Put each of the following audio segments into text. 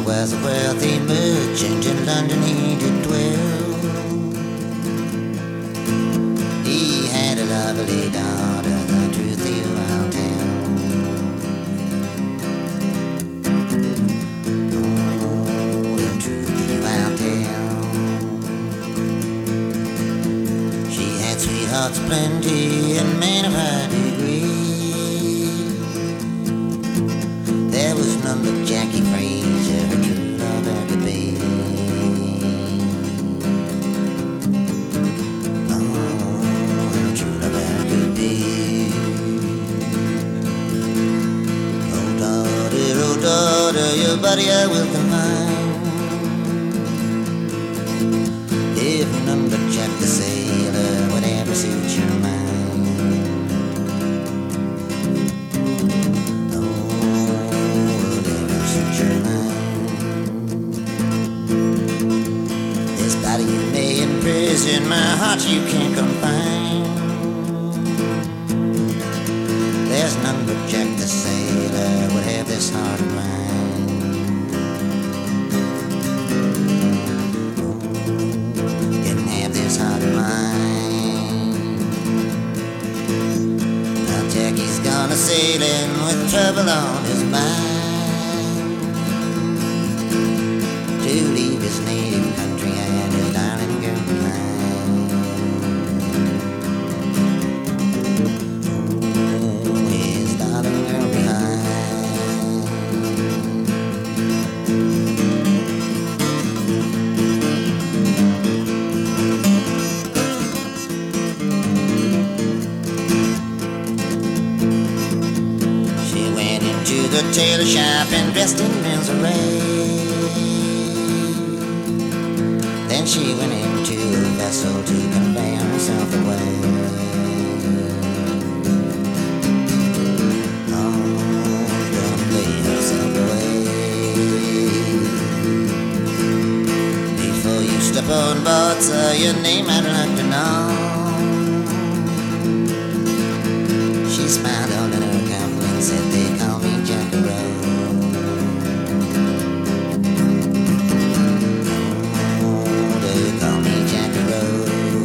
father was a wealthy merchant in London he did dwell. He had a lovely daughter, the truth you I'll tell. Oh, the truth you I'll tell. She had sweethearts plenty and men of high degree. There was none but Jackie Fraser, her true love ever could be. Oh, her true love ever could be. Oh daughter, your body I will confine. If none but Jack the sailor would ever suit your mind. In my heart you can't confine. There's none but Jack the sailor would have this heart of mine. Can have this heart of mine. Now Jackie's gone a sailing with trouble on his mind, to leave his native country and his darling girl behind. The tailor shop and dressed in men's array. Then she went into a vessel to convey herself away. Oh, convey herself away. Before you step on board, sir, your name I'd like to know. She smiled all in her countenance, said they call me Jack the Road. Oh, they call me Jack the Road.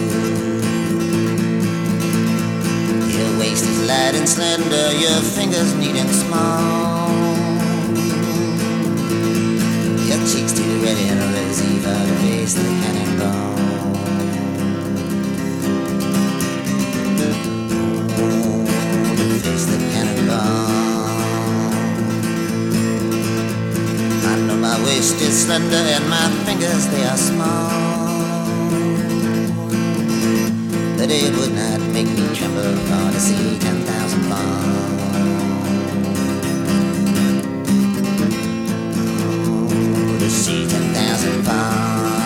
Your waist is light and slender, your fingers neat and small. Your cheeks too red and rosy for the face the cannonball. My waist is slender and my fingers they are small, but it would not make me tremble for to see 10,000 fall. Oh, to see 10,000 fall.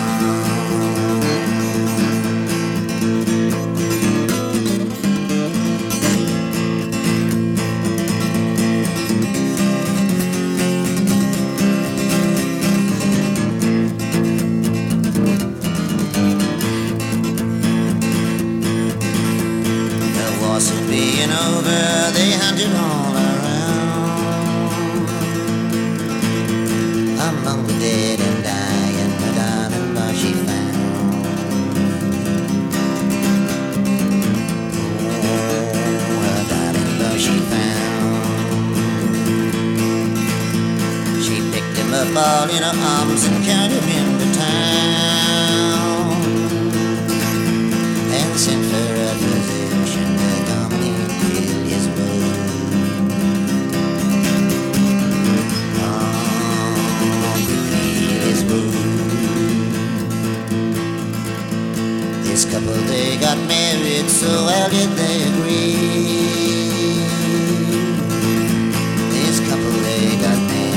Being over, they hunted all around, among the dead and dying, the darling boy she found. Oh, her darling boy she found. She picked him up all in her arms and carried him into town, and sent for a physician to come and heal his wound. Oh, quickly heal his wound. This couple, they got married, so well did they agree. This couple, they got married.